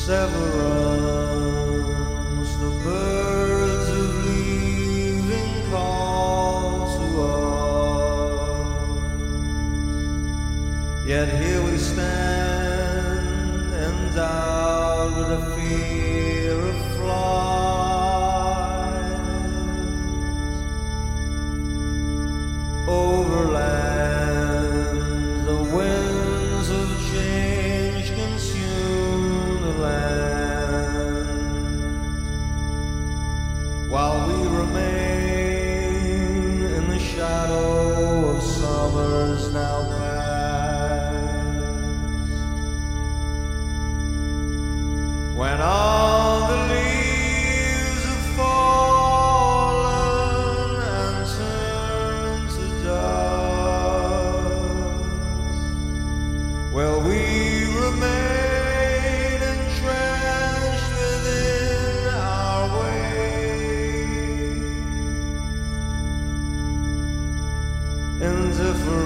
Severance, the birds of leaving call to us. Yet here we stand, endowed with a fear of flight. Overland, the winds of change consume the land, while we remain in the shadow of summers now past. When all the leaves have fallen and turned to dust, well, we remain entrenched within our ways, indifferent